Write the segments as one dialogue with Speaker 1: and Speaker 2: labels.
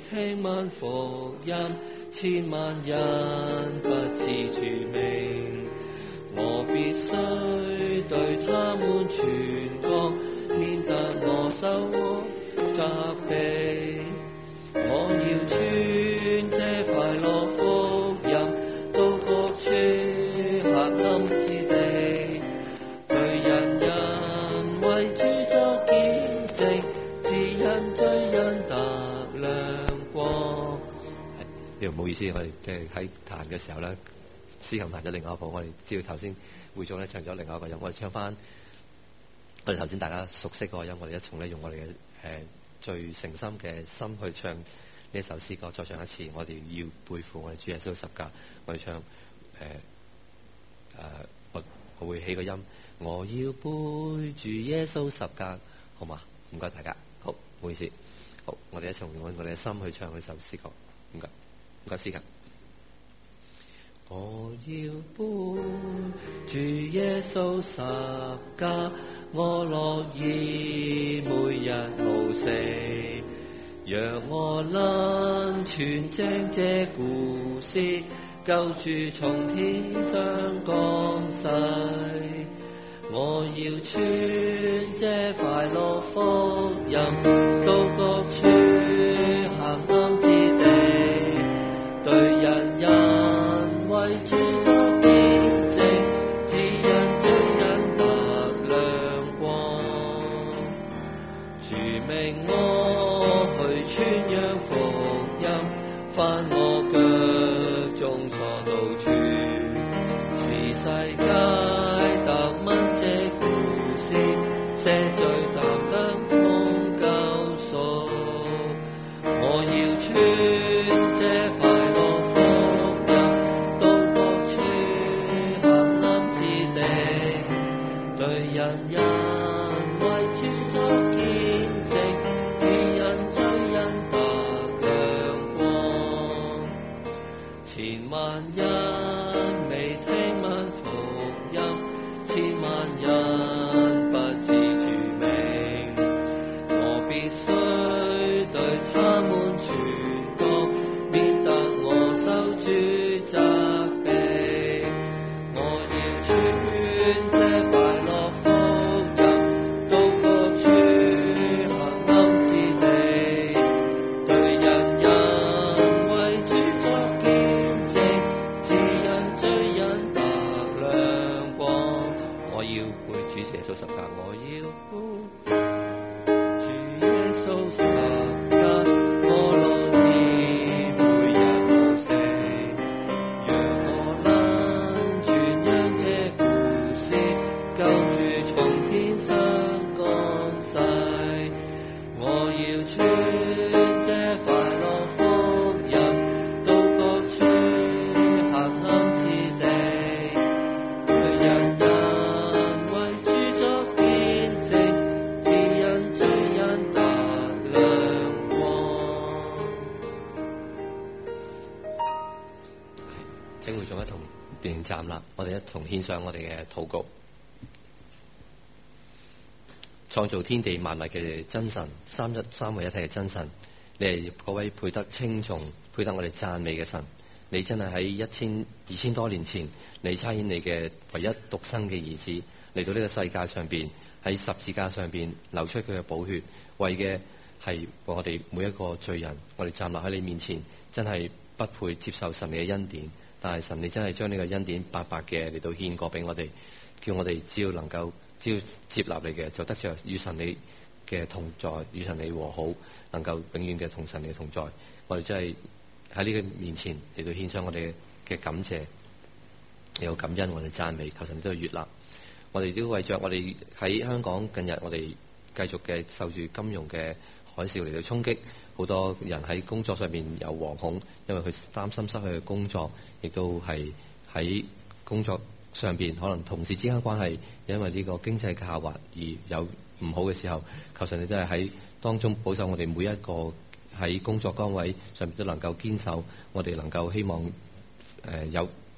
Speaker 1: 聽聞福音，千萬人不知主名，我必須對他們傳講，免得我受責備。我要傳這快樂福音到各處黑暗之地，對人人為主作見證，指引罪人得亮光。呢度唔好意思，我哋即係喺彈嘅時候咧，司琴彈咗另外一部，我哋知道頭先會眾咧唱咗另外一個音，我哋唱翻我哋頭先大家熟悉嗰個音，我哋一重咧用我哋嘅最誠心嘅心去唱呢一首詩歌，再唱一次。我哋要背負我哋主耶穌十架，我哋唱我會起個音，我要背住耶穌十架，好嘛？唔該大家，好，唔好意思，好，我哋一重用我哋嘅心去唱呢首詩歌，唔該，唔該司琴。我要背住耶穌十架，我樂意每日無死，讓我能傳正這故事，救主從天上降世。我要傳這快樂福音到各處黑暗之地，對人人為主作見證，指引罪人得亮光。主命我去傳揚福音，凡我腳中所到處，使世界得聞這故事，赦罪得享同救贖。我要傳這快樂福音到各處黑暗之地，對人人為主作見證，指引罪人得亮光。千萬人未聽聞福音，千萬人不知主名，我必須對他們傳講，免得我受主責備。我要傳這快樂福音到各處黑暗之地，對人人為主作見證，指引罪人得亮光。我要背主耶穌十架，我要背主耶穌十架，我樂意每日無死，讓我能傳揚這故事，救主從天上降世。我要傳這快樂福音到各處黑暗之地，對人人為主作見證，指引罪人得亮光。請會眾一同便站立，我哋一同獻上我哋嘅禱告。創造天地萬物嘅真神，三位一體嘅真神，你係嗰位配得稱頌、配得我哋讚美嘅神。你真係喺2000多年前，你差遣你嘅唯一獨生嘅兒子嚟到呢個世界上邊，喺十字架上邊流出佢嘅寶血，為嘅係為我哋每一個罪人。我哋站立喺你面前，真係不配接受神你嘅恩典，但係神你真係將呢個恩典白白嘅嚟到獻過俾我哋，叫我哋只要能夠只要接納你嘅，就得着與神你嘅同在，與神你和好，能夠永遠嘅同神你同在。我哋真係喺呢個面前嚟到獻上我哋嘅感謝，有感恩，我哋讚美，求神都去悅納。我哋都為着我哋喺香港近日，我哋繼續嘅受住金融嘅海嘯嚟到衝擊，好多人喺工作上面有惶恐，因為佢擔心失去嘅工作，亦都係喺工作上邊可能同事之間關係，因為呢個經濟嘅下滑而有唔好嘅時候，求神你都係喺當中保守我哋每一個喺工作崗位上面都能夠堅守，我哋能夠希望有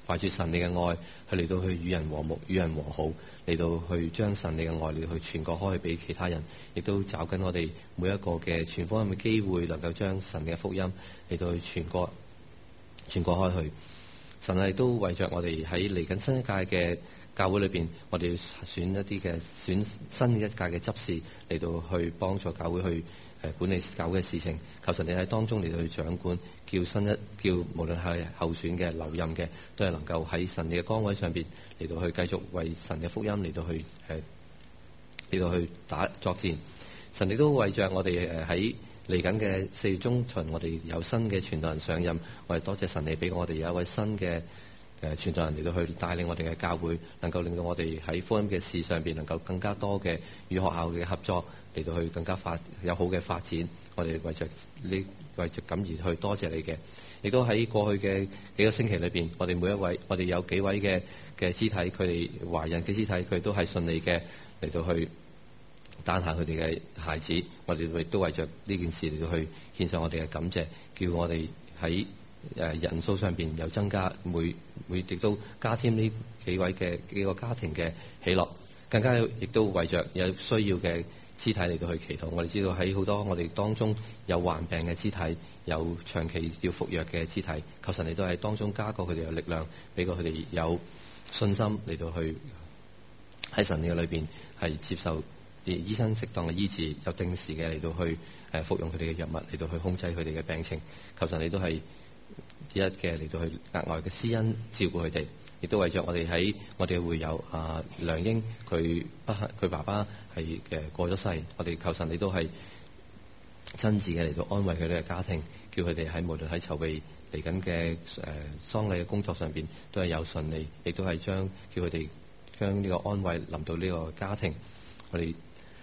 Speaker 2: 懷住神你嘅愛去嚟到去與人和睦、與人和好，嚟到去將神你嘅愛嚟到去傳過開去俾其他人，亦都找緊我哋每一個嘅傳福音嘅機會，能夠將神嘅福音嚟到去傳過開去。神係都為着我哋喺嚟緊新一屆嘅教會裏邊，我哋要選一啲嘅新一屆嘅執事嚟到去幫助教會去管理教會嘅事情。求神你喺當中嚟到去掌管，叫無論係候選嘅、留任嘅，都係能夠喺神你嘅崗位上邊嚟到去繼續為神嘅福音嚟到去作戰。神亦都為着我哋喺嚟緊嘅4月中旬，我哋有新嘅傳道人上任，我哋多謝神你俾我哋有一位新嘅傳道人嚟到去帶領我哋嘅教會，能夠令到我哋喺福音嘅事上邊能夠更加多嘅與學校嘅合作嚟到去更加有好嘅發展。我哋為着咁而去多謝你嘅，亦都喺過去嘅幾個星期裏邊，我哋有幾位嘅肢體，佢哋懷孕嘅肢體，佢都係順利嘅嚟到去誕下佢哋嘅孩子。我哋亦都為着呢件事嚟到去獻上我哋嘅感謝，叫我哋喺人數上邊有增加，每亦都加添呢幾個家庭嘅喜樂，更加亦都為着有需要嘅肢體嚟到去祈禱。我哋知道喺好多我哋當中有患病嘅肢體，有長期要服藥嘅肢體，求神你都喺當中加過佢哋嘅力量，俾過佢哋有信心嚟到去喺神嘅裏邊係接受醫生適當嘅醫治，有定時嘅嚟到去服用佢哋嘅藥物嚟到去控制佢哋嘅病情。求神你都係一嘅嚟到去額外嘅施恩照顧佢哋，亦都為着我哋喺我哋嘅會友梁英，佢爸爸係過咗世，我哋求神你都係親自嘅嚟到安慰佢哋嘅家庭，叫佢哋喺無論喺籌備嚟緊嘅喪禮嘅工作上邊都係有順利，亦都係叫佢哋將呢個安慰臨到呢個家庭。我哋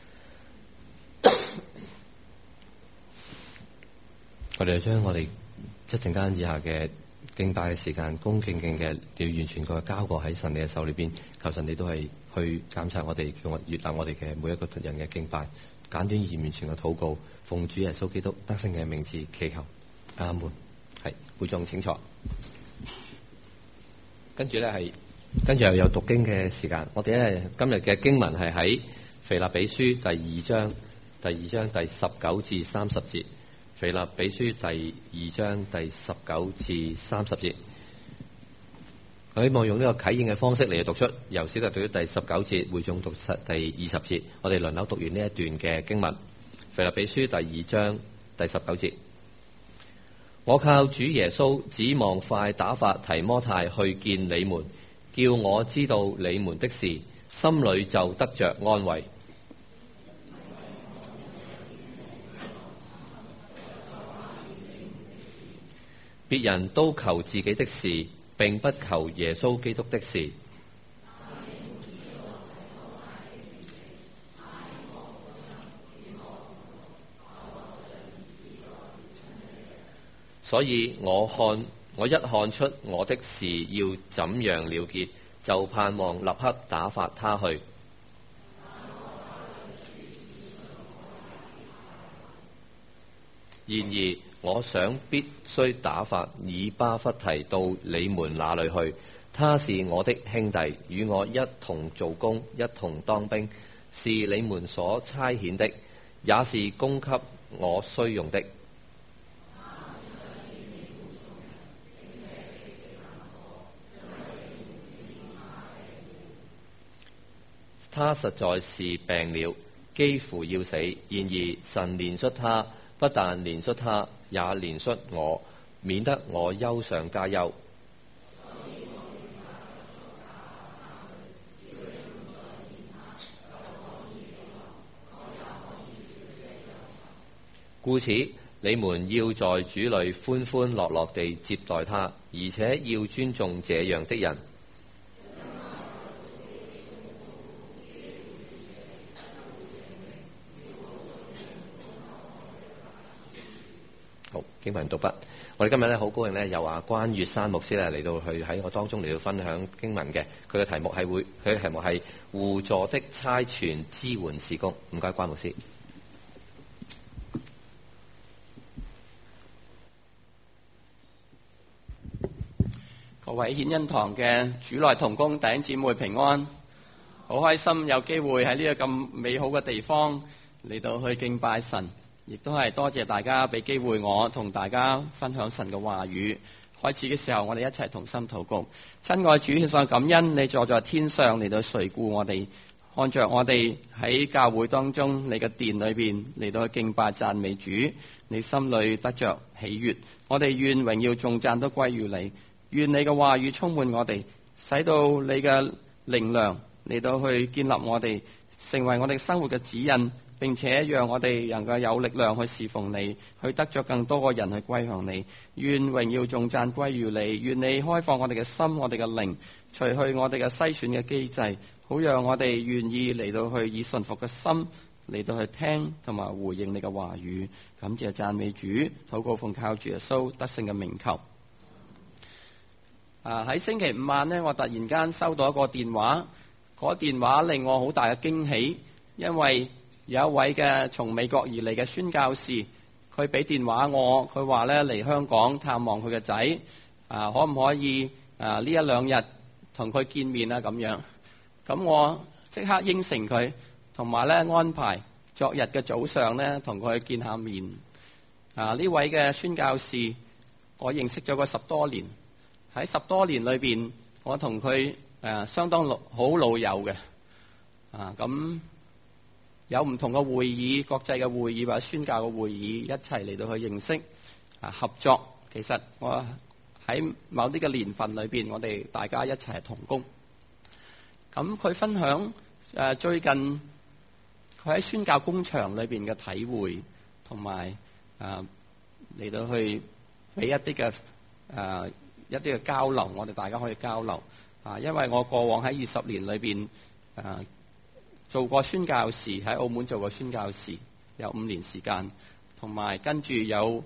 Speaker 2: 將我哋一陣間以下嘅敬拜嘅時間，恭敬嘅要完全個交過喺神你嘅手裏邊，求神你都係去監察我哋，叫我悅納我哋嘅每一個人嘅敬拜，簡短而完全嘅禱告，奉主耶穌基督得勝嘅名字祈求，阿門。係會眾請坐，跟住又有讀經嘅時間。我哋咧今日嘅經文係喺腓立比書第二章第19至30節。腓立比書第2章第19至30節，我希望用呢個啟應嘅方式嚟讀出，由小弟讀到第19節，會眾讀第20節。我哋輪流讀完呢一段嘅經文。腓立比書第2章第19節，我靠主耶穌指望快打發提摩太去見你們，叫我知道你們的事，心裏就得着安慰。別人都求自己的事，並不求耶穌基督的事。所以我一看出我的事要怎樣了結，就盼望立刻打發他去。然而我想必須打發以巴弗提到你們那裏去，他是我的兄弟，與我一同做工，一同當兵，是你們所差遣的，也是供給我需用的。他實在是病了，幾乎要死，然而神憐恤他，不但憐恤他，也憐恤我，免得我憂上加憂。故此，你們要在主裏歡歡樂樂地接待他，而且要尊重這樣的人。好，經文讀畢。我哋今日咧好高興咧，有關月山牧師咧嚟到去喺我當中嚟到分享經文嘅。佢嘅題目係互助的差傳支援事工。唔該，關牧師。
Speaker 3: 各位顯恩堂嘅主內同工弟兄姊妹平安，好開心有機會喺呢個咁美好嘅地方嚟到去敬拜神，亦都係多謝大家俾機會我同大家分享神嘅話語。開始嘅時候，我哋一齊同心禱告。親愛主，獻上感恩，你坐在天上嚟到垂顧我哋，看着我哋喺教會當中，你嘅殿裏邊嚟到去敬拜讚美主，你心裏得着喜悅。我哋願榮耀頌讚都歸於你。願你嘅話語充滿我哋，使到你嘅靈糧嚟到去建立我哋，成為我哋生活嘅指引，並且讓我哋能夠有力量去侍奉你，去得着更多嘅人去歸向你。願榮耀頌讚歸於你。願你開放我哋嘅心，我哋嘅靈，除去我哋嘅篩選嘅機制，好讓我哋願意嚟到去以順服嘅心嚟到去聽同埋回應你嘅話語。感謝讚美主，禱告奉靠主耶穌得勝嘅名求。喺星期五晚呢，我突然間收到一個電話，嗰電話令我好大嘅驚喜，因為有一位嘅從美國而嚟嘅宣教士，佢俾電話我，佢話呢嚟香港探望佢嘅仔，可唔可以呢一兩日同佢見面啊？咁樣，咁我即刻應承佢，同埋呢安排昨日嘅早上呢同佢見下面。呢位嘅宣教士，我認識咗佢10多年。喺10多年裏邊，我同佢相當好老友嘅，咁有唔同嘅會議、國際嘅會議或者宣教嘅會議，一齊嚟到去認識合作。其實我喺某啲嘅年份裏邊，我哋大家一齊係同工。咁佢分享最近佢喺宣教工場裏邊嘅體會，同埋嚟到去俾一啲嘅交流，我哋大家可以交流。因為我過往喺20年裏邊做過宣教士，喺澳門做過宣教士，有5年時間，同埋跟住有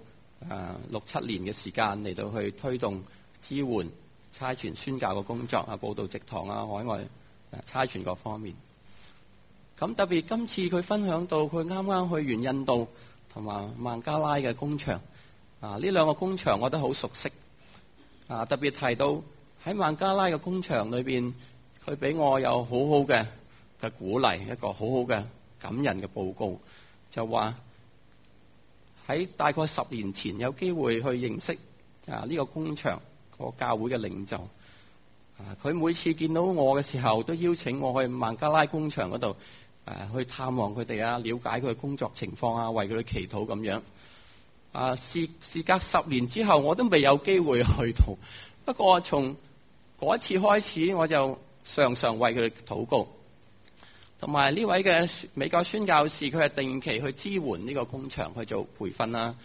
Speaker 3: 6-7年嘅時間嚟到去推動支援差傳宣教嘅工作佈道植堂海外差傳各方面。咁特別今次佢分享到佢啱啱去完印度同埋孟加拉嘅工場，呢兩個工場我都好熟悉。特別提到喺孟加拉嘅工場裏邊，佢俾我有好好嘅鼓勵，一個好好嘅感人嘅報告，就話喺大概10年前有機會去認識呢個工場個教會嘅領袖。佢每次見到我嘅時候，都邀請我去孟加拉工場嗰度去探望佢哋了解佢嘅工作情況為佢哋祈禱咁樣。事隔10年之後，我都未有機會去到。不過從嗰一次開始，我就常常為佢哋禱告。同埋呢位嘅美國宣教士，佢係定期去支援呢個工場去做培訓啦，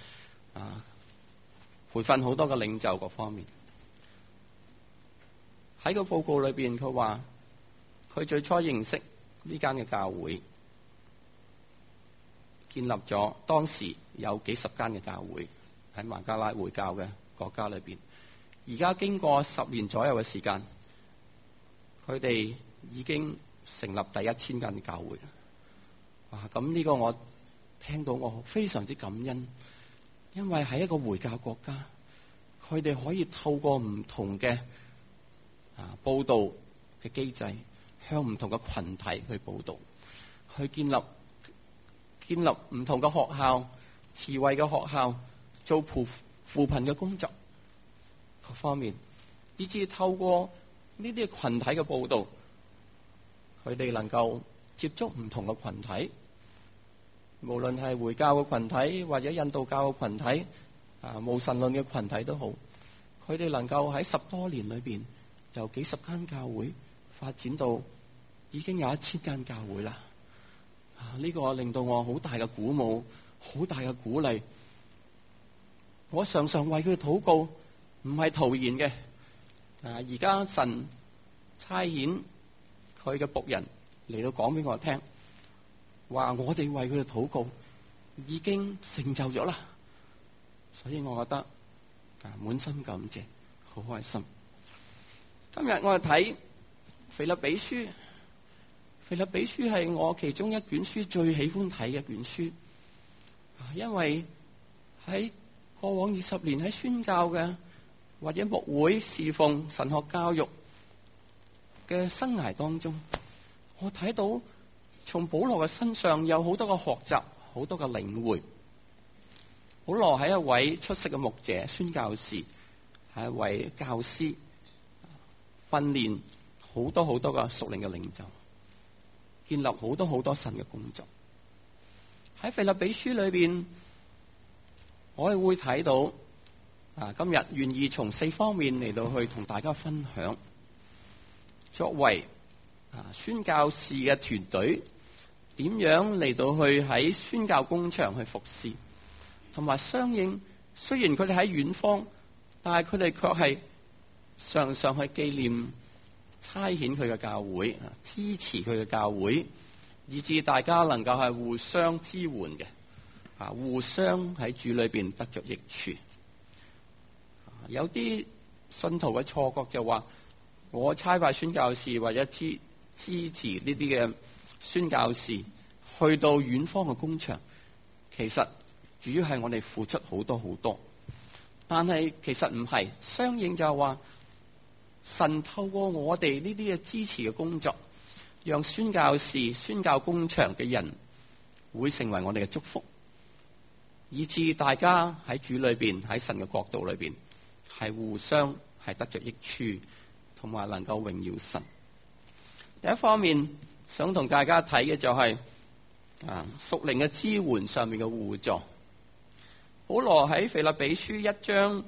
Speaker 3: 培訓好多嘅領袖各方面。喺個報告裏邊，佢話佢最初認識呢間嘅教會，建立咗當時有幾十間嘅教會喺孟加拉回教嘅國家裏邊。而家經過10年左右嘅時間，佢哋已經成立第1000間嘅教會。咁呢個我聽到我非常之感恩，因為喺一個回教國家，佢哋可以透過唔同嘅報道嘅機制，向唔同嘅群體去報道，去建立唔同嘅學校、慈惠嘅學校，做扶貧嘅工作各方面，以至透過呢啲群體嘅報道，佢哋能夠接觸唔同嘅群體，無論係回教嘅群體或者印度教嘅群體，無神論嘅群體都好，佢哋能夠喺10多年裏邊，由幾十間教會發展到已經有1000間教會啦。呢個令到我好大嘅鼓舞，好大嘅鼓勵。我常常為佢禱告，唔係徒然嘅。而家神差遣佢嘅僕人嚟到講俾我聽，話我哋為佢哋禱告已經成就咗啦。所以我覺得滿心感謝，好開心。今日我哋睇腓立比書。腓立比書係我其中一卷書最喜歡睇嘅一卷書，因為喺過往20年喺宣教嘅或者牧會侍奉、神學教育嘅生涯當中，我睇到從保羅嘅身上有好多嘅學習，好多嘅領會。保羅係一位出色嘅牧者、宣教士，係一位教師，訓練好多好多嘅屬靈嘅領袖，建立好多好多神嘅工作。喺腓立比書裏邊，我哋會睇到今日願意從4方面嚟到去同大家分享，作為宣教士嘅團隊點樣嚟到去喺宣教工場去服侍，同埋相應，雖然佢哋喺遠方，但係佢哋卻係常常去紀念、差遣佢嘅教會，支持佢嘅教會，以致大家能夠係互相支援嘅，互相喺主裏邊得着益處。有啲信徒嘅錯覺就話，我差派宣教士或者支持呢啲嘅宣教士去到遠方嘅工場，其實主要係我哋付出好多好多，但係其實唔係，相應就係話神透過我哋呢啲嘅支持嘅工作，讓宣教士、宣教工場嘅人會成為我哋嘅祝福，以致大家喺主裏邊，喺神嘅國度裏邊係互相係得着益處，同埋能夠榮耀神。第一方面想同大家睇嘅就係屬靈嘅支援上面嘅互助。保羅喺腓立比書1章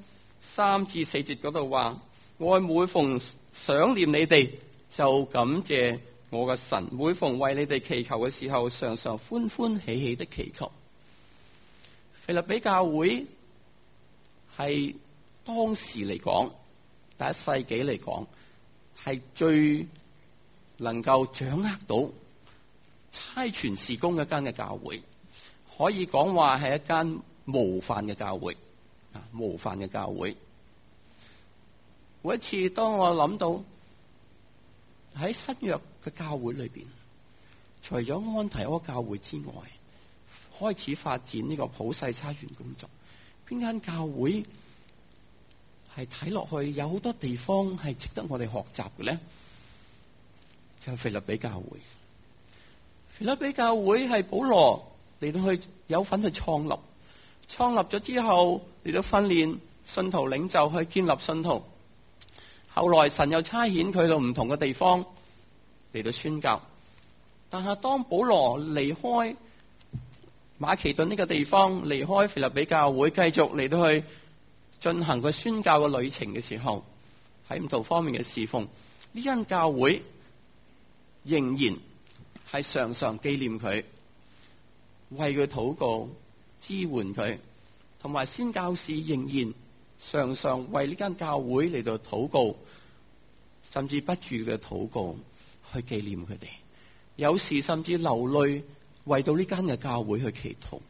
Speaker 3: 3至4節嗰度話：我每逢想念你哋，就感謝我嘅神；每逢為你哋祈求嘅時候，常常歡歡喜喜的祈求。腓立比教會係當時嚟講，第一世紀嚟講，係最能夠掌握到差傳事工一間嘅教會，可以講話係一間模範嘅教會，模範嘅教會。每一次當我諗到喺新約嘅教會裏邊，除咗安提阿教會之外，開始發展呢個普世差傳工作，邊間教會係睇落去有好多地方係值得我哋學習嘅呢？就係腓立比教會。腓立比教會係保羅嚟到去有份去創立咗之後嚟到訓練信徒領袖，去建立信徒。後來神又差遣佢到唔同嘅地方嚟到宣教。但係當保羅離開馬其頓呢個地方，離開腓立比教會，繼續嚟到去進行佢宣教嘅旅程嘅時候，喺唔同方面嘅侍奉，呢間教會仍然係常常紀念佢，為佢禱告，支援佢，同埋宣教士仍然常常為呢間教會嚟到禱告，甚至不住嘅禱告去紀念佢哋，有時甚至流淚為到呢間嘅教會去祈禱。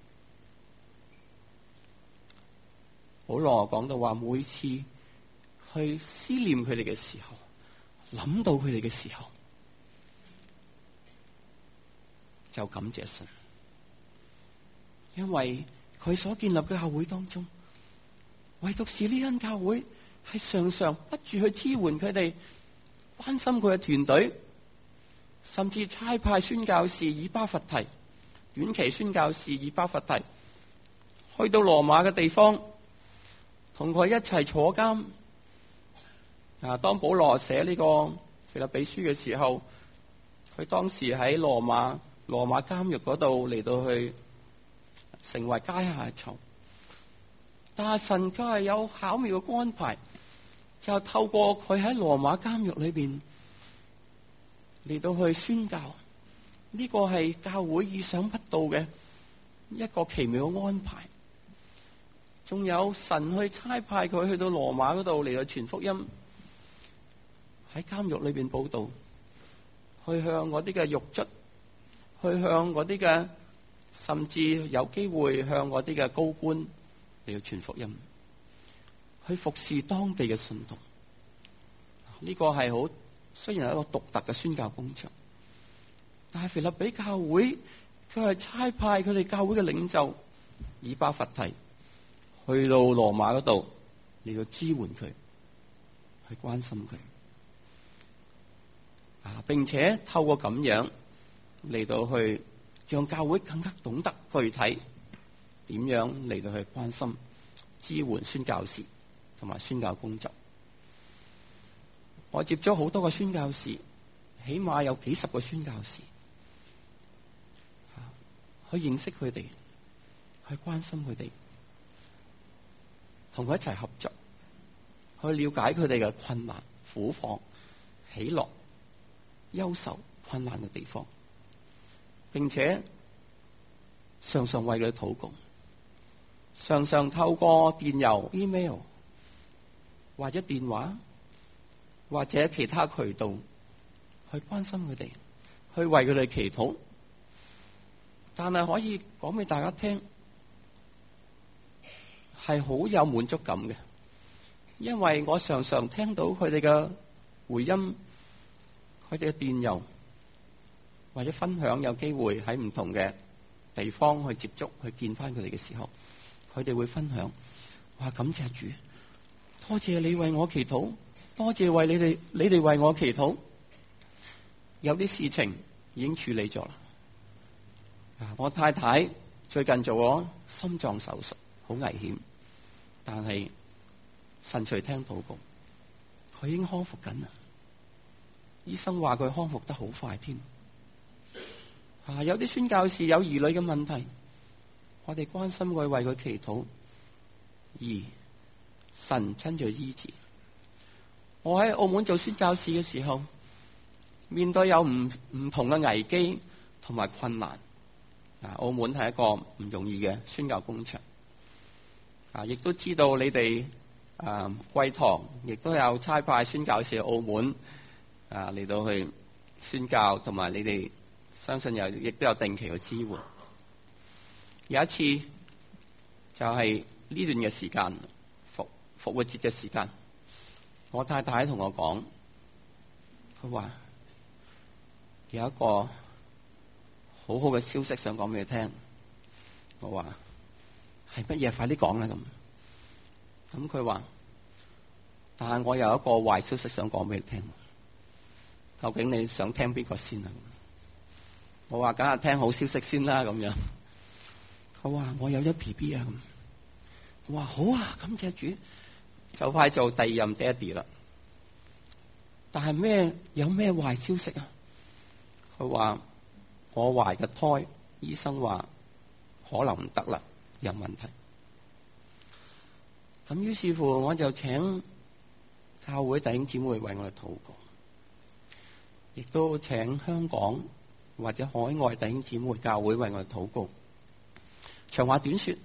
Speaker 3: 保羅講到話，每次去思念佢哋嘅時候，諗到佢哋嘅時候，就感謝神，因為佢所建立嘅教會當中，唯獨是呢間教會係常常不住去支援佢哋，關心佢嘅團隊，甚至差派宣教士以巴弗提，短期宣教士以巴弗提去到羅馬嘅地方，同佢一齊坐監。當保羅寫呢個腓立比書嘅時候，佢當時喺羅馬監獄嗰度嚟到去成為階下囚。但係神佢係有巧妙嘅安排，就透過佢喺羅馬監獄裏邊嚟到去宣教。呢個係教會意想不到嘅一個奇妙嘅安排。仲有神去差派佢去到羅馬嗰度嚟到傳福音，喺監獄裏邊報道，去向嗰啲嘅獄卒，去向嗰啲嘅，甚至有機會向嗰啲嘅高官嚟到傳福音，去服侍當地嘅信徒。呢個係好，雖然係一個獨特嘅宣教工場，但係腓立比教會佢係差派佢哋教會嘅領袖以巴弗提去到羅馬嗰度嚟到支援佢， 去關心佢。並且透過咁樣嚟到去讓教會更加懂得具體點樣嚟到去關心支援宣教士同埋宣教工作。我接咗好多個宣教士，起碼有幾十個宣教士，去認識佢哋，去關心佢哋，同佢一齊合作，去了解佢哋嘅困難、苦況、喜樂、憂愁、困難嘅地方，並且常常為佢禱告，常常透過電郵、email 或者電話或者其他渠道去關心佢哋，去為佢哋祈禱。但係可以講俾大家聽，係好有滿足感嘅，因為我常常聽到佢哋嘅回音，佢哋嘅電郵或者分享，有機會喺唔同嘅地方去接觸、去見翻佢哋嘅時候，佢哋會分享，哇！感謝主，多謝你為我祈禱，多謝為你哋為我祈禱。有啲事情已經處理咗啦。我太太最近做咗心臟手術，好危險，但係神垂聽禱告，佢已經康復緊啦。醫生話佢康復得好快添。有啲宣教士有兒女嘅問題，我哋關心佢，為佢祈禱，而神親自醫治。我喺澳門做宣教士嘅時候，面對有唔同嘅危機同埋困難。澳門係一個唔容易嘅宣教工場。亦都知道你哋貴堂亦都有差派宣教士去澳門嚟到去宣教，同埋你哋相信亦都有定期去支援。有一次就係呢段嘅時間，復活節嘅時間，我太太同我講，佢話有一個好好嘅消息想講俾你聽。我話係乜嘢？快啲講啦咁。咁佢話，但係我有一個壞消息想講俾你聽。究竟你想聽邊個先啊？我話梗係聽好消息先啦咁樣。佢話我有咗 BB 啊咁。我話好啊，感謝主，就快做第二任爹哋啦。但係有咩壞消息啊？佢話我懷嘅胎，醫生話可能唔得啦，有問題。咁於是乎我就請教會弟兄姊妹為我哋禱告，亦都請香港或者海外弟兄姊妹教會為我哋禱告。長話短說，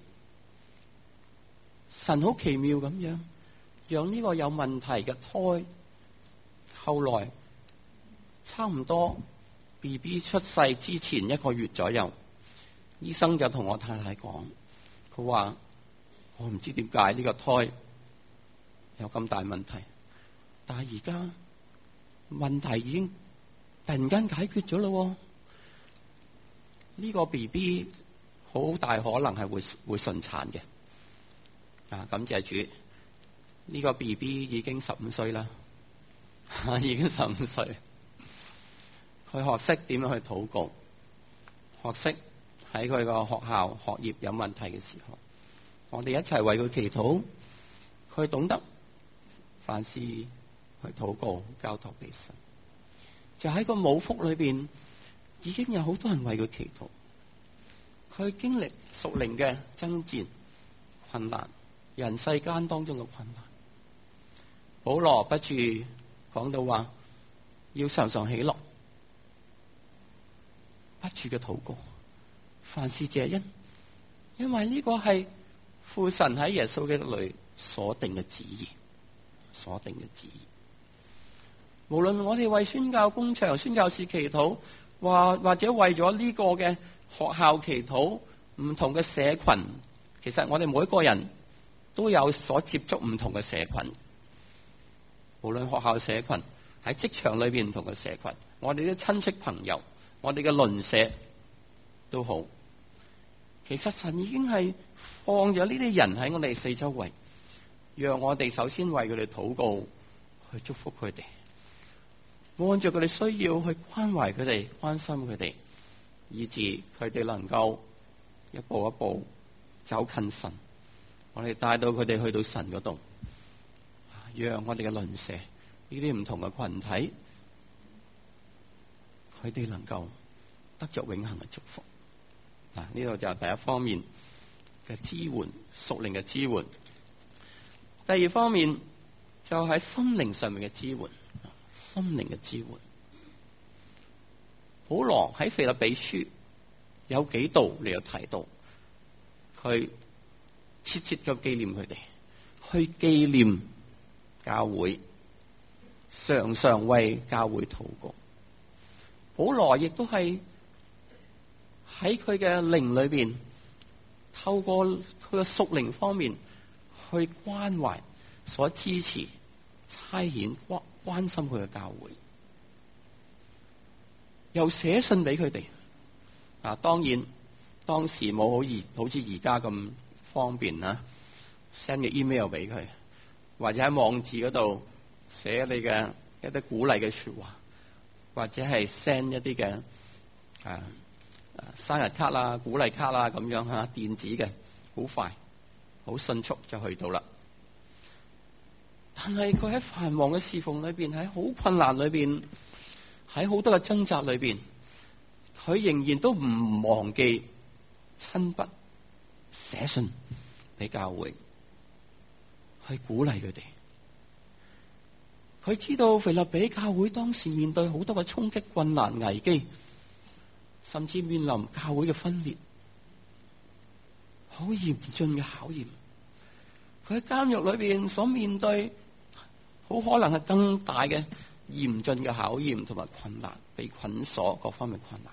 Speaker 3: 神好奇妙咁樣，讓呢個有問題嘅胎，後來差唔多 BB 出世之前1個月左右，醫生就同我太太講，佢話我唔知點解呢個胎有咁大問題，但係而家問題已經突然間解決咗咯。呢個 BB 好大可能係會順產嘅。感謝主，呢個 BB 已經15歲啦，已經15歲。佢學識點樣去禱告，學識喺佢個學校學業有問題嘅時候，我哋一齊為佢祈禱。佢懂得凡事去禱告，交託俾神。就喺個母腹裏邊，已經有好多人為佢祈禱。佢經歷屬靈嘅爭戰、困難，人世間當中嘅困難。保羅不住講到話，要常常喜樂，不住嘅禱告，凡事謝恩，因為呢個係父神喺耶穌基督裏所定嘅旨意，所定嘅旨意。無論我哋為宣教工場、宣教士祈禱，或者為咗呢個嘅學校祈禱，唔同嘅社群，其實我哋每一個人都有所接觸唔同嘅社群。無論學校社群，喺職場裏邊唔同嘅社群，我哋啲親戚朋友，我哋嘅鄰舍都好。其實神已經係放咗呢啲人喺我哋四周圍，讓我哋首先為佢哋禱告， 去祝福佢哋，按照佢哋需要去關懷佢哋、關心佢哋，以致佢哋能夠一步一步走近神。我哋帶到佢哋去到神嗰度，讓我哋嘅鄰舍呢啲唔同嘅群體，佢哋能夠得着永恆嘅祝福。嗱，呢度就係第一方面嘅支援，屬靈嘅支援。第二方面就喺心靈上面嘅支援，心靈嘅支援。保羅喺腓立比書有幾度你有提到，佢切切嘅紀念佢哋，去紀念教會，常常為教會禱告。保羅亦都係喺佢嘅靈裏邊，透過佢嘅屬靈方面去關懷、所支持、差遣、關心佢嘅教會，又寫信俾佢哋。當然當時冇好似而家咁方便啦，send 嘅 email 俾佢，或者喺網誌嗰度寫你嘅一啲鼓勵嘅說話，或者係 send 一啲嘅生日卡啦、鼓勵卡啦咁樣吓，電子嘅，好快、好迅速就去到啦。但係佢喺繁忙嘅侍奉裏邊，喺好困難裏邊，喺好多嘅掙扎裏邊，佢仍然都唔忘記親筆寫信俾教會，去鼓勵佢哋。佢知道腓立比教會當時面對好多嘅衝擊、困難、危機，甚至面臨教會嘅分裂，好嚴峻嘅考驗。佢喺監獄裏邊所面對，好可能係更大嘅嚴峻嘅考驗同埋困難，被捆鎖各方面困難。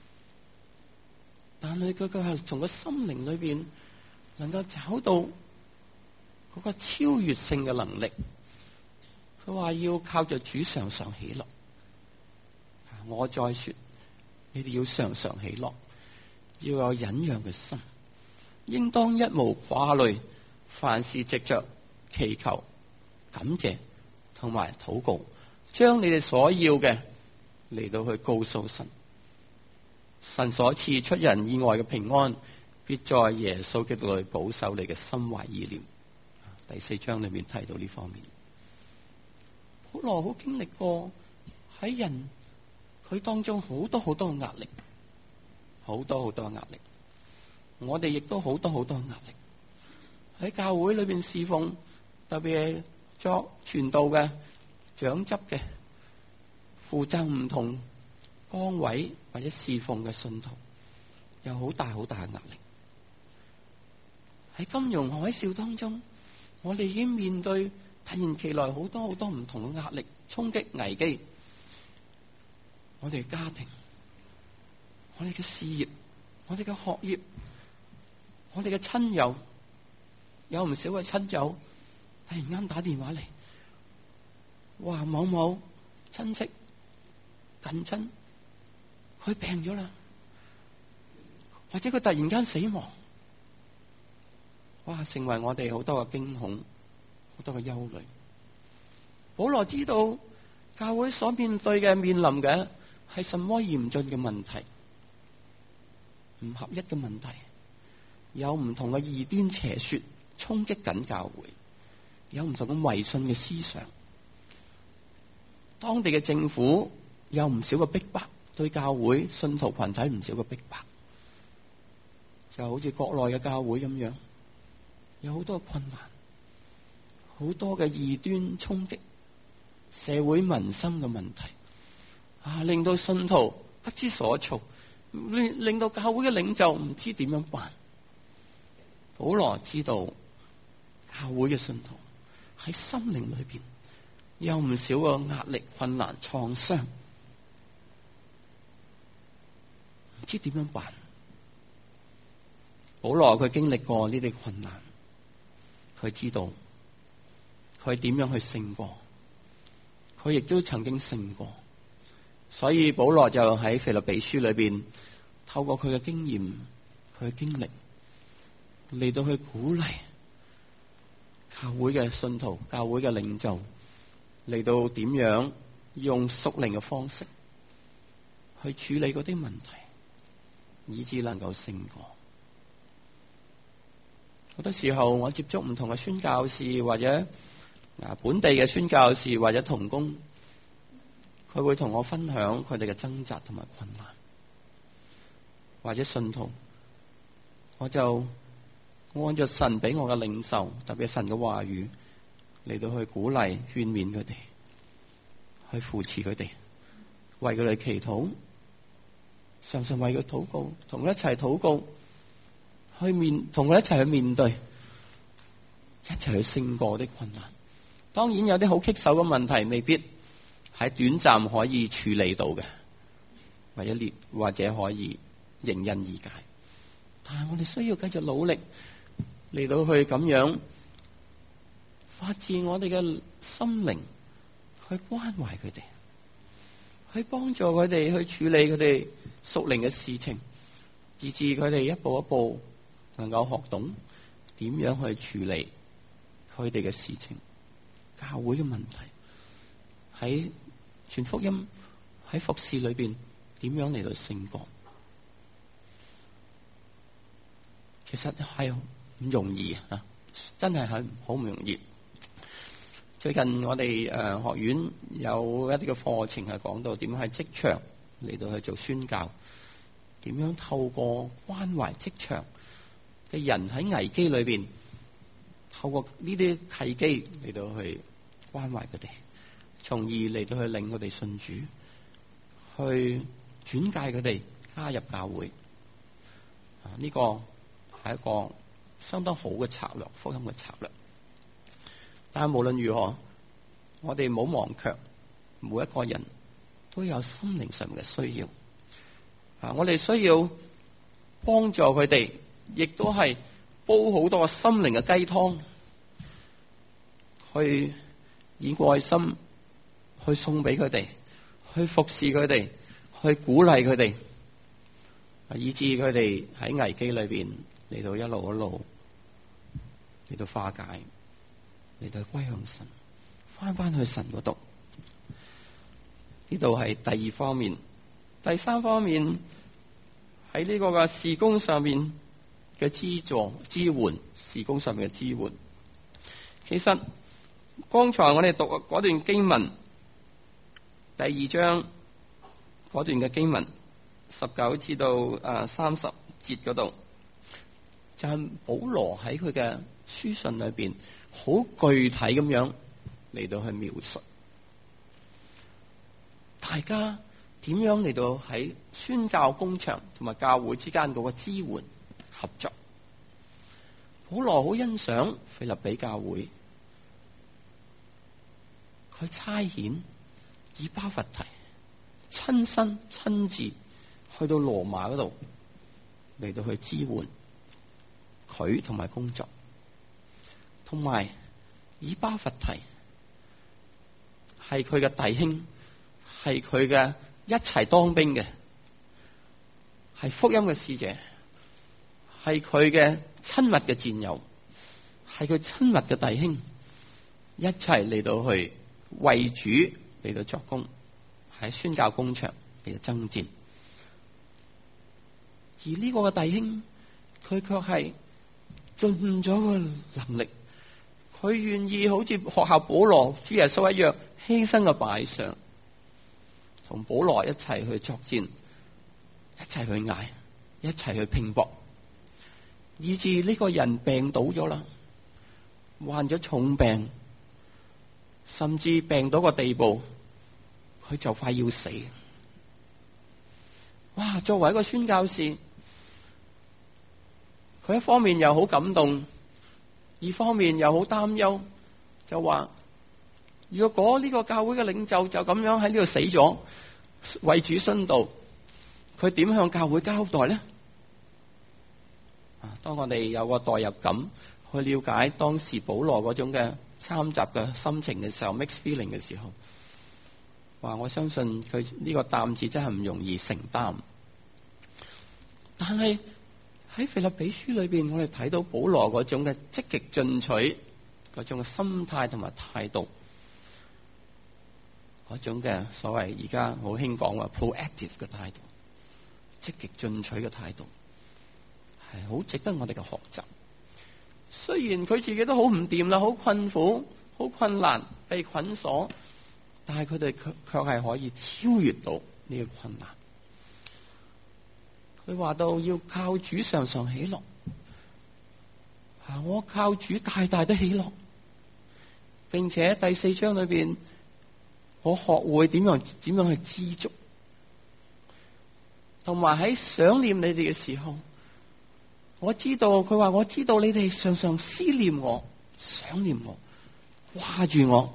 Speaker 3: 但係佢係從個心靈裏邊能夠找到嗰個超越性嘅能力。佢話要靠着主常常喜樂。我再說，你哋要常常喜樂，要有忍讓嘅心，應當一無掛慮，凡事藉着祈求、感謝同埋禱告，將你哋所要嘅嚟到去告訴神。神所賜出人意外嘅平安，必在耶穌基督裏保守你嘅心懷意念。第4章裏面提到呢方面。保羅好經歷過喺人佢當中好多好多嘅壓力，好多好多嘅壓力。我哋亦都好多好多嘅壓力。喺教會裏邊侍奉，特別係作傳道嘅、長執嘅、負責唔同崗位或者侍奉嘅信徒，有好大好大嘅壓力。喺金融海嘯當中，我哋已經面對突然其來好多好多唔同嘅壓力、衝擊、危機。我哋嘅家庭、我哋嘅事業、我哋嘅學業、我哋嘅親友，有唔少嘅親友突然間打電話嚟，話某某親戚近親佢病咗啦，或者佢突然間死亡，哇！成為我哋好多嘅驚恐，好多嘅憂慮。保羅知道教會所面對嘅、面臨嘅係什麼嚴峻嘅問題，唔合一嘅問題，有唔同嘅異端邪說衝擊緊教會，有唔同嘅迷信嘅思想，當地嘅政府有唔少嘅逼迫，對教會信徒群體唔少嘅逼迫，就好似國內嘅教會咁樣，有好多嘅困難，好多嘅異端衝擊，社會民生嘅問題，令到信徒不知所措，令到教會嘅領袖唔知點樣辦。保羅知道教會嘅信徒喺心靈裏邊有唔少嘅壓力、困難、創傷，唔知點樣辦。保羅佢經歷過呢啲困難，佢知道佢點樣去勝過，佢亦都曾經勝過。所以保羅就喺腓立比書裏邊透過佢嘅經驗、佢嘅經歷嚟到去鼓勵教會嘅信徒、教會嘅領袖， 嚟到點樣用屬靈嘅方式去處理嗰啲問題，以致能夠勝過。好多時候我接觸唔同嘅宣教士或者本地嘅宣教士或者同工，佢會同我分享佢哋嘅掙扎同埋困難，或者信徒，我就按照神俾我嘅領受，特別係神嘅話語嚟到去鼓勵勸勉佢哋，去扶持佢哋，為佢哋祈禱，常常為佢禱告，同佢一齊禱告，同佢一齊去面對，一齊去勝過啲困難。當然有啲好棘手嘅問題，未必喺短暫可以處理到嘅，或者可以迎刃而解。但係我哋需要繼續努力嚟到去咁樣發自我哋嘅心靈去關懷佢哋，去幫助佢哋去處理佢哋屬靈嘅事情，以致佢哋一步一步能夠學懂點樣去處理佢哋嘅事情。教會嘅問題喺傳福音喺服侍裏邊點樣嚟到勝過，其實係唔容易啊！真係好唔容易。最近我哋學院有一啲嘅課程係講到點樣喺職場嚟到去做宣教，點樣透過關懷職場嘅人喺危機裏邊，透過呢啲契機嚟到去關懷佢哋，從而嚟到去令佢哋信主，去轉介佢哋加入教會。呢個係一個相當好嘅策略，福音嘅策略。但係無論如何，我哋唔好忘卻，每一個人都有心靈上嘅需要。我哋需要幫助佢哋，亦都係煲好多心靈嘅雞湯，去以愛心去送俾佢哋，去服侍佢哋，去鼓勵佢哋，以致佢哋喺危機裏邊嚟到一路嚟到化解，嚟到歸向神，翻去神嗰度。呢度係第二方面。第三方面，喺呢個嘅事工上面嘅資助支援，事工上面嘅支援。其實剛才我哋讀嗰段經文第二章嗰段嘅經文19至到30節嗰度，就係保羅喺佢嘅書信裏邊好具體咁樣嚟到去描述大家點樣嚟到喺宣教工場同埋教會之間嗰個支援合作。保羅好欣賞腓立比教會，佢差遣以巴弗提親自去到羅馬嗰度嚟到去支援佢同埋工作，同埋以巴弗提係佢嘅弟兄，係佢嘅一齊當兵嘅，係福音嘅使者，係佢嘅親密嘅戰友，係佢親密嘅弟兄，一齊嚟到去為主嚟到作工，喺宣教工場嚟到爭戰。而呢個嘅弟兄，佢卻係盡咗個能力，佢願意好似學校保羅主耶穌一樣犧牲嘅擺上，同保羅一齊去作戰，一齊去捱，一齊去拼搏，以致呢個人病倒咗啦，患咗重病，甚至病到個地步，佢就快要死。哇！作為一個宣教士，佢一方面又好感動，二方面又好擔憂，就話如果呢個教會嘅領袖就咁樣喺呢度死咗，為主殉道，佢點向教會交代呢？當我哋有個代入感去了解當時保羅嗰種嘅參雜嘅心情嘅時候 ，mixed feeling 嘅時候，話我相信佢呢個擔子真係唔容易承擔。但係喺腓立比書裏邊，我哋睇到保羅嗰種嘅積極進取，嗰種嘅心態同埋態度， 嗰種嘅所謂而家好興講話 proactive 嘅態度，積極進取嘅態度，係好值得我哋嘅學習。雖然佢自己都好唔掂啦，好困苦、好困難、被捆鎖，但係佢哋卻係可以超越到呢個困難。佢話到要靠主常常喜樂，我靠主大大的喜樂，並且第4章裏邊，我學會點樣去知足，同埋喺想念你哋嘅時候，我知道佢話我知道你哋常常思念我、想念我、掛住我，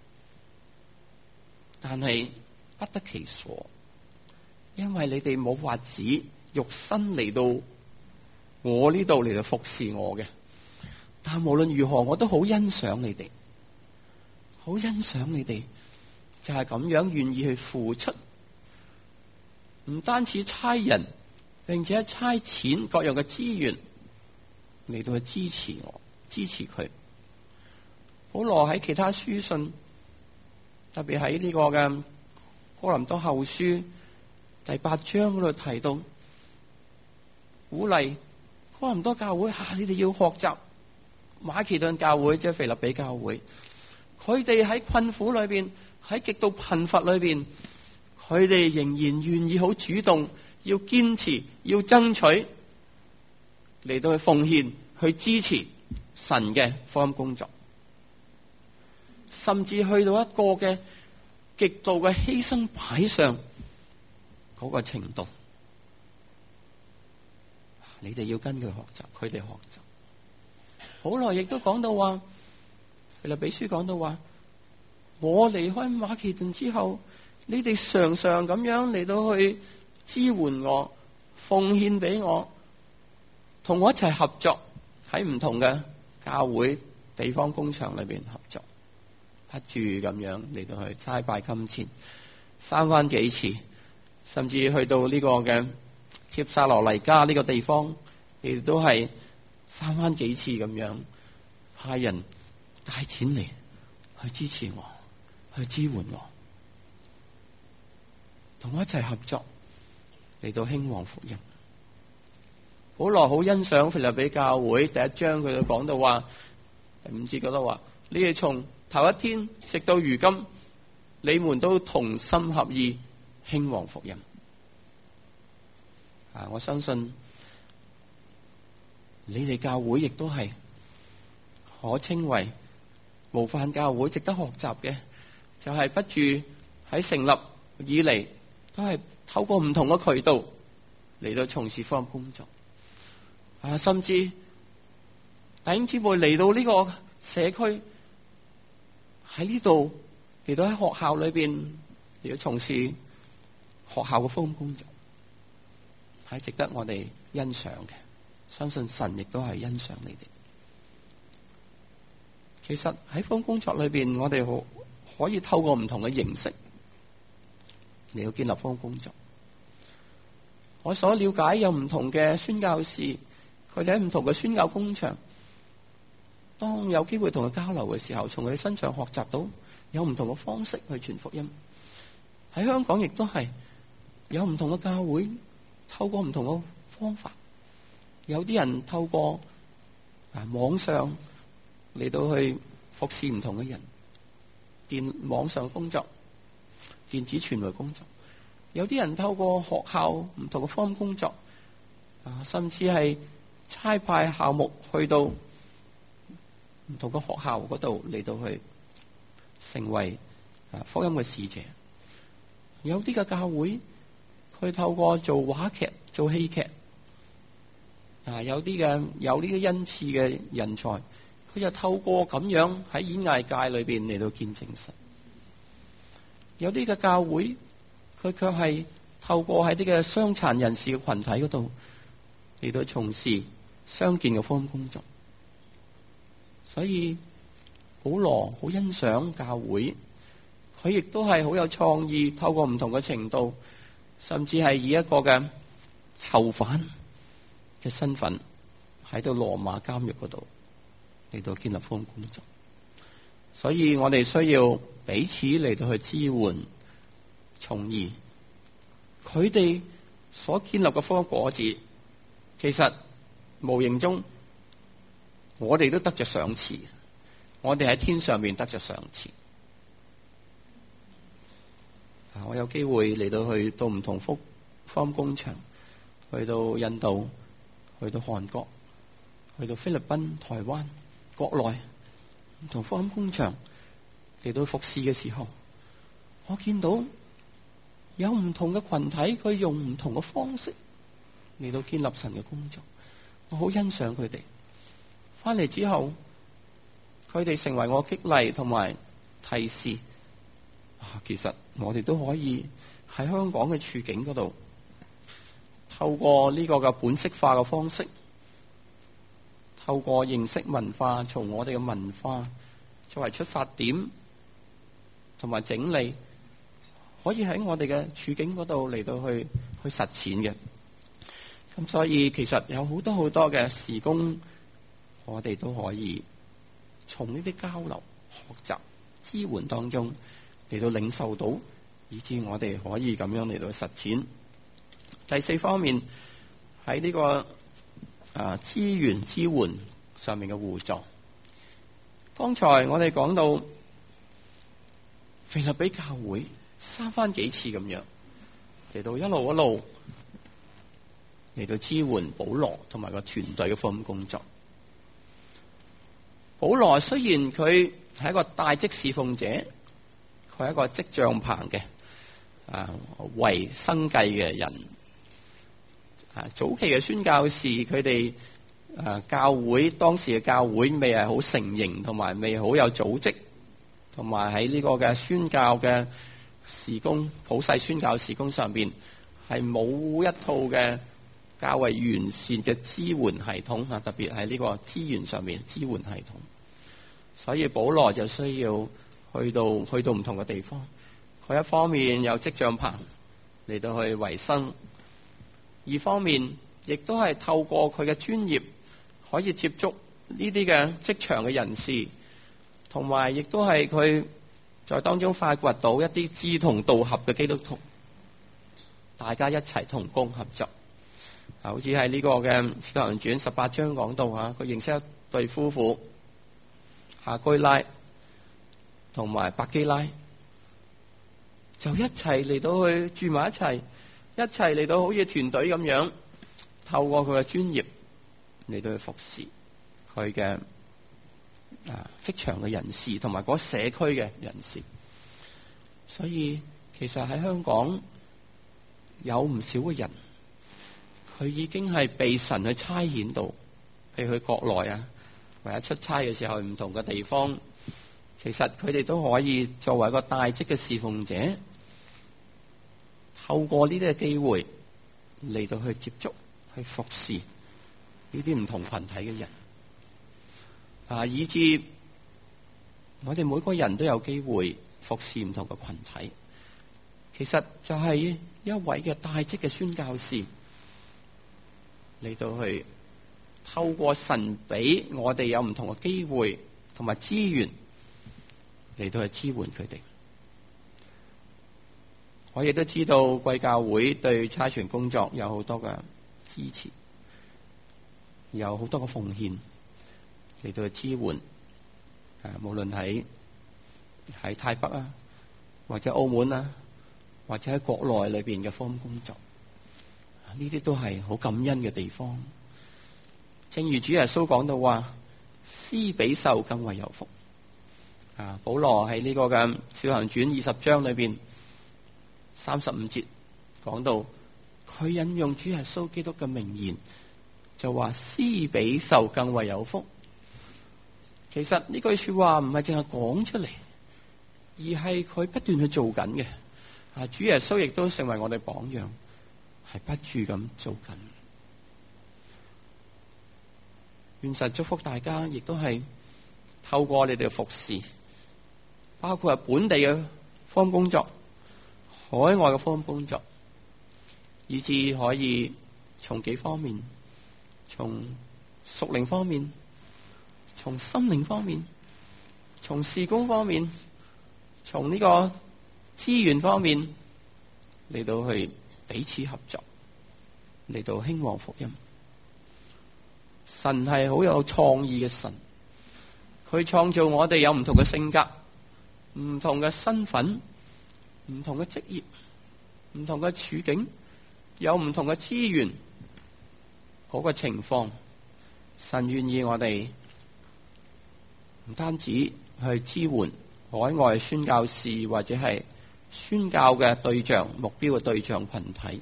Speaker 3: 但係不得其所，因為你哋冇法子肉身嚟到我呢度嚟到服侍我嘅。但無論如何，我都好欣賞你哋，好欣賞你哋，就係咁樣願意去付出，唔單止差人，並且差錢各樣嘅資源嚟到去支持我、支持佢。保羅喺其他書信，特別喺呢個嘅哥林多後書第8章嗰度提到，鼓勵哥林多教會你哋要學習馬其頓教會，即係腓立比教會，佢哋喺困苦裏邊，喺極度貧乏裏邊，佢哋仍然願意好主動，要堅持，要爭取嚟到去奉獻，去支持神嘅福音工作，甚至去到一個嘅極度嘅犧牲擺上嗰個程度。你哋要跟佢學習，佢哋學習。保羅亦都講到話，腓立比書講到話，我離開馬其頓之後，你哋常常咁樣嚟到去支援我，奉獻俾我，同我一齊合作，喺唔同嘅教會地方工場裏邊合作，不住咁樣嚟到去差派金錢3番幾次，甚至去到呢個嘅帖撒羅尼迦呢個地方，亦都係3番幾次咁樣派人帶錢嚟去支持我，去支援我，同我一齊合作嚟到興旺福音。保羅好欣賞腓立比教會第1章，佢就講到話，5節覺得話，你哋從頭一天直到如今，你們都同心合意興旺福音。我相信你哋教會亦都係可稱為模範教會，值得學習嘅，就係不住喺成立以嚟都係透過唔同嘅渠道嚟到從事福音工作。甚至弟兄姊妹嚟到呢個社區，喺呢度嚟到喺學校裏邊嚟到從事學校嘅福音工作，係值得我哋欣賞嘅。相信神亦都係欣賞你哋。其實喺福音工作裏邊，我哋可以透過唔同嘅形式嚟到建立福音工作。我所了解有唔同嘅宣教士，佢哋喺唔同嘅宣教工場，當有機會同佢交流嘅時候，從佢哋身上學習到有唔同嘅方式去傳福音。喺香港亦都係有唔同嘅教會，透過唔同嘅方法，有啲人透過網上嚟到去服侍唔同嘅人，網上工作、電子傳媒工作，有啲人透過學校唔同嘅福音工作，甚至係差派校牧去到唔同嘅學校嗰度嚟到去成為福音嘅使者。有啲嘅教會佢透過做話劇、做戲劇，有啲嘅有呢個恩賜嘅人才，佢就透過咁樣喺演藝界裏邊嚟到見證神。有啲嘅教會佢卻係透過喺啲嘅傷殘人士嘅群體嗰度嚟到從事傷健嘅福音工作。所以保羅好欣賞教會，佢亦都係好有創意，透過唔同嘅程度，甚至係以一個嘅囚犯嘅身份喺到羅馬監獄嗰度嚟到建立福音工作。 所以我哋需要彼此嚟到去支援，從而佢哋所建立嘅福音果子，其實無形中我哋都得着賞賜，我哋喺天上面得着賞賜。我有機會嚟到去到唔同福音工場，去到印度，去到韓國，去到菲律賓、台灣、國內唔同福音工場嚟到服侍嘅時候，我見到有唔同嘅群體，佢用唔同嘅方式嚟到建立神嘅工作，我好欣賞佢哋。翻嚟之後，佢哋成為我激勵同埋提示。其實我哋都可以喺香港嘅處境嗰度，透過呢個嘅本色化嘅方式，透過認識文化，從我哋嘅文化作為出發點同埋整理，可以喺我哋嘅處境嗰度嚟到去實踐嘅。咁所以其實有好多好多嘅事工，我哋都可以從呢啲交流、學習、支援當中嚟到領受到，以致我哋可以咁樣嚟到實踐。第四方面喺呢個資源支援上面嘅互助。剛才我哋講到腓立比教會三番幾次咁樣嚟到一路嚟到支援保羅同埋個團隊嘅福音工作。保羅雖然佢係一個帶職侍奉者，佢係一個織帳棚嘅為生計嘅人。早期嘅宣教士，佢哋教會當時嘅教會未係好成型，同埋未好有組織，同埋喺呢個嘅宣教嘅事工、普世宣教事工上邊係冇一套嘅較為完善嘅支援系統啊，特別喺呢個資源上面支援系統。所以保羅就需要去到唔同嘅地方，佢一方面有織帳棚嚟到去維生，二方面亦都係透過佢嘅專業可以接觸呢啲嘅職場嘅人士，同埋亦都係佢在當中發掘到一啲志同道合嘅基督徒，大家一齊同工合作。好似喺呢個嘅《使徒行傳》18章講到佢認識一對夫婦，夏居拉同埋百基拉，就一齊嚟到去住埋一齊，一齊嚟到好似團隊咁樣，透過佢嘅專業嚟到去服侍佢嘅職場嘅人士，同埋嗰社區嘅人士。所以其實喺香港有唔少嘅人，佢已經係被神去差遣到，譬如去國內或者出差嘅時候，唔同嘅地方，其實佢哋都可以作為一個帶職嘅侍奉者，透過呢啲嘅機會嚟到去接觸、去服侍呢啲唔同群體嘅人，以致我哋每個人都有機會服侍唔同嘅群體。其實就係一位嘅帶職嘅宣教士嚟到去透過神俾我哋有唔同嘅機會同埋資源嚟到去支援佢哋。我亦都知道貴教會對差傳工作有好多嘅支持，有好多嘅奉獻嚟到去支援。無論喺泰北或者澳門或者喺國內裏邊嘅福音工作，呢啲都係好感恩嘅地方。正如主耶穌講到話，施比受更為有福。保羅喺呢個嘅《使徒行傳》20章裏邊35節講到，佢引用主耶穌基督嘅名言，就話施比受更為有福。其實呢句說話唔係淨係講出嚟，而係佢不斷去做緊嘅。主耶穌亦都成為我哋榜樣，係不住咁做緊。願神祝福大家，亦都係透過你哋嘅服侍，包括係本地嘅福音工作、海外嘅福音工作，以至可以從幾方面，從屬靈方面、從心靈方面、 從事工方面，從呢個資源方面嚟到去彼此合作，嚟到興旺福音。神係好有創意嘅神，佢創造我哋有唔同嘅性格、唔同嘅身份、唔同嘅職業、唔同嘅處境，有唔同嘅資源嗰個情況。神願意我哋唔單止去支援海外宣教士或者係宣教嘅對象、目標嘅對象群體，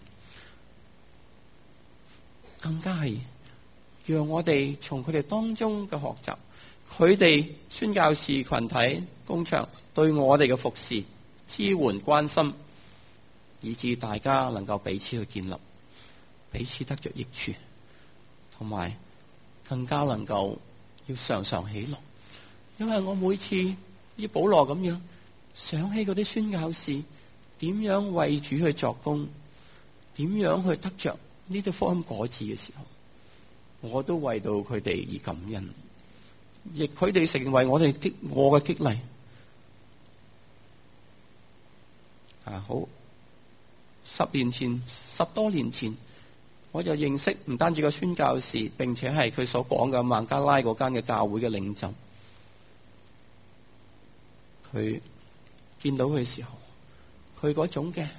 Speaker 3: 更加係讓我哋從佢哋當中嘅學習，佢哋宣教士群體工場對我哋嘅服侍、支援、關心，以致大家能夠彼此去建立，彼此得着益處，同埋更加能夠要常常喜樂。因為我每次依保羅咁樣想起嗰啲宣教士點樣為主去作工，點樣去得着呢啲福音果子嘅時候，我都為到佢哋而感恩，亦佢哋成為我嘅激勵。好10多年前，我就認識唔單止個宣教士，並且係佢所講嘅孟加拉嗰間嘅教會嘅領袖。佢見到佢嘅時候，佢嗰種嘅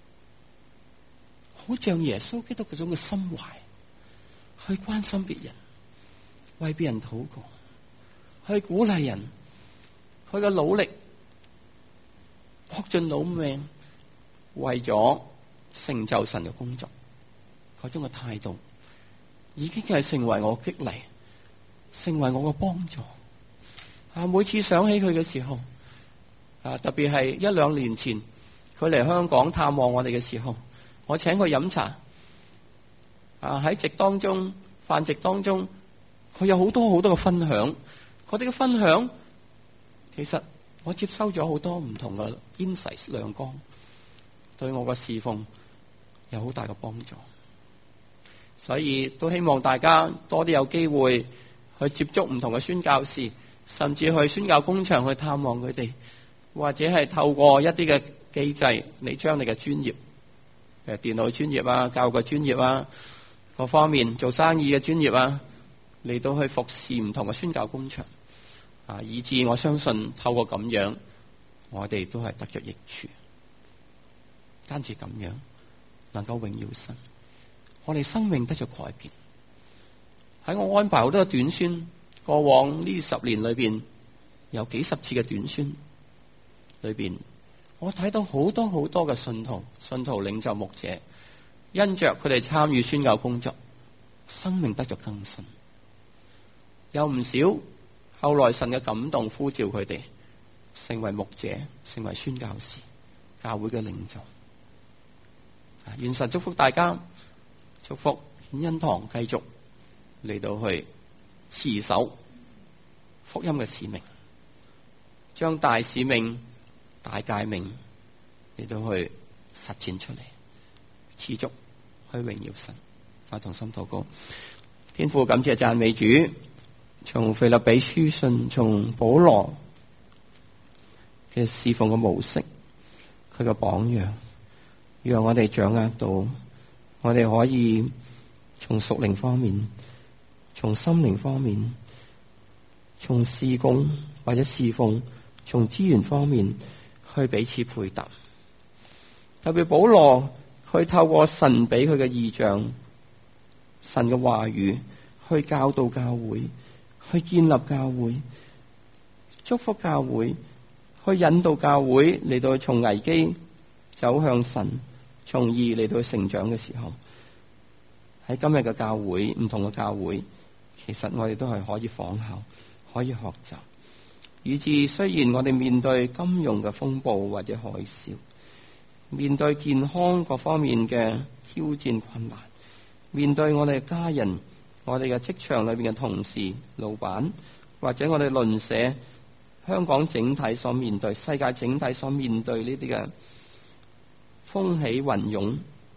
Speaker 3: 好像耶穌基督嗰種嘅心懷，去關心別人，為別人禱告，去鼓勵人，佢嘅努力搏盡老命，為咗成就神嘅工作，嗰種嘅態度已經係成為我激勵，成為我嘅幫助。每次想起佢嘅時候，特別係1-2年前佢嚟香港探望我哋嘅時候，我請佢飲茶。喺飯席當中，佢有好多好多嘅分享。嗰啲嘅分享，其實我接收咗好多唔同嘅 insight 亮光，對我嘅侍奉有好大嘅幫助。所以都希望大家多啲有機會去接觸唔同嘅宣教士，甚至去宣教工場去探望佢哋，或者係透過一啲嘅機制，你將你嘅專業，電腦專業啊、教育嘅專業啊、各方面做生意嘅專業啊，嚟到去服侍唔同嘅宣教工場，以致我相信透過咁樣，我哋都係得着益處。單止咁樣，能夠榮耀神，我哋生命得着改變。喺我安排好多嘅短宣，過往呢10年裏邊有幾十次嘅短宣裏邊，我睇到好多好多嘅信徒領袖牧者，因着佢哋參與宣教工作，生命得着更新。有唔少後來神嘅感動呼召佢哋成為牧者，成為宣教士，教會嘅領袖。願神祝福大家，祝福顯恩堂繼續嚟到去持守福音嘅使命，將大使命、大誡命嚟到去實踐出嚟，持續去榮耀神。我同心禱告，天父感謝讚美主，從腓立比書信，從保羅嘅侍奉嘅模式，佢嘅榜樣，讓我哋掌握到，我哋可以從屬靈方面、從心靈方面、從事工或者侍奉、從資源方面去彼此配搭。特別保羅，佢透過神俾佢嘅異象、神嘅話語去教導教會，去建立教會，祝福教會，去引導教會嚟到從危機走向神，從而嚟到成長嘅時候，喺今日嘅教會，唔同嘅教會，其實我哋都係可以仿效，可以學習，以致雖然我哋面對金融嘅風暴或者海嘯，面對健康各方面嘅挑戰困難，面對我哋嘅家人、我哋嘅職場裏邊嘅同事、老闆，或者我哋鄰舍，香港整體所面對、世界整體所面對呢啲嘅風起雲湧、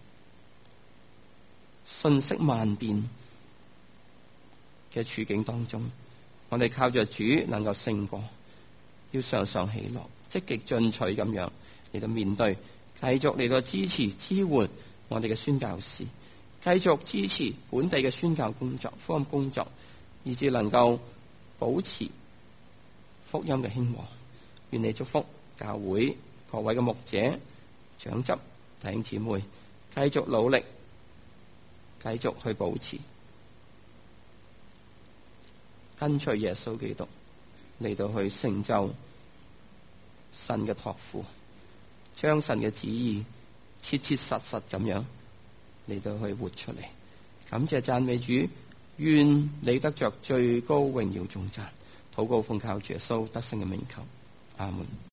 Speaker 3: 瞬息萬變嘅處境當中，我哋靠着主能夠勝過， 要常常喜樂，積極進取咁樣嚟到面對，繼續嚟到支持支援我哋嘅宣教士，繼續支持本地嘅宣教工作、福音工作，以至能夠保持福音嘅興旺。願你祝福教會各位嘅牧者、長執、弟兄姊妹，繼續努力，繼續去保持跟隨耶穌基督，嚟到去成就神嘅託付，將神嘅旨意切切實實咁樣嚟到去活出嚟。感謝讚美主，願你得着最高榮耀頌讚。禱告奉靠主耶穌得勝嘅名求，阿門。